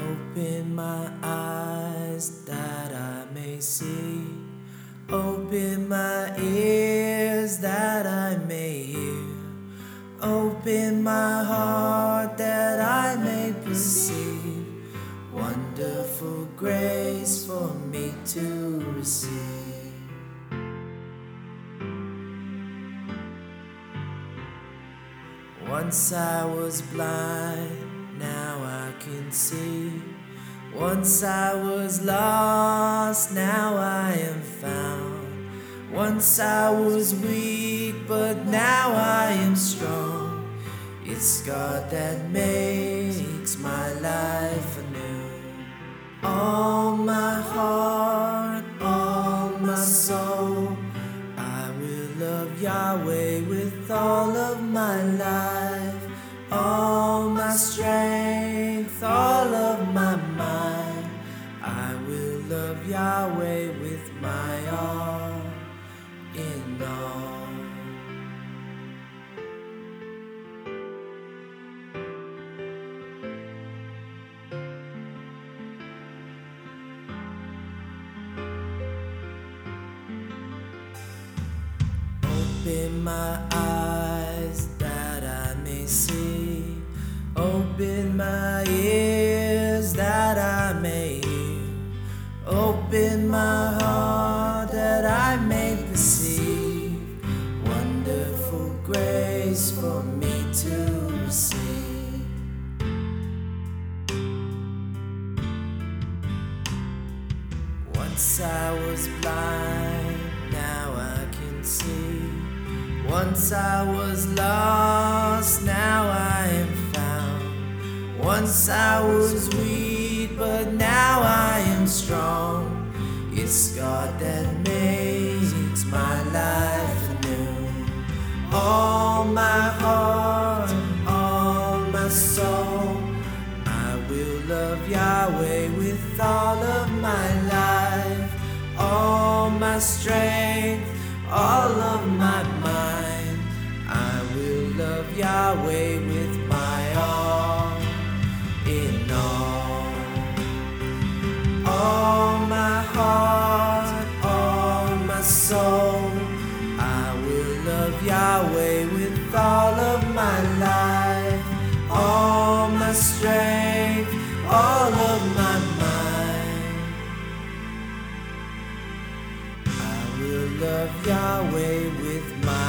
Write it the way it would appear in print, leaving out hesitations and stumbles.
Open my eyes that I may see. Open my ears that I may hear. Open my heart that I may perceive. Wonderful grace for me to receive. Once I was blind, now I can see. Once I was lost, now I am found. Once I was weak, but now I am strong. It's God that makes my life anew. All my heart, all my soul, I will love Yahweh with all of my life. All my strength, all of my mind, I will love Yahweh with my all in all. Open my eyes that I may see. Open my ears that I may hear. Open my heart that I may perceive. Wonderful grace for me to receive. Once I was blind, now I can see. Once I was lost, now I am found. Once I was weak, but now I am strong. It's God that makes my life anew. All my heart, all my soul, I will love Yahweh with all of my life. All my strength, all of my mind, I will love Yahweh with my all in all. All my heart, all my soul, I will love Yahweh with all of my life. All my strength, all of my mind, I will love Yahweh with my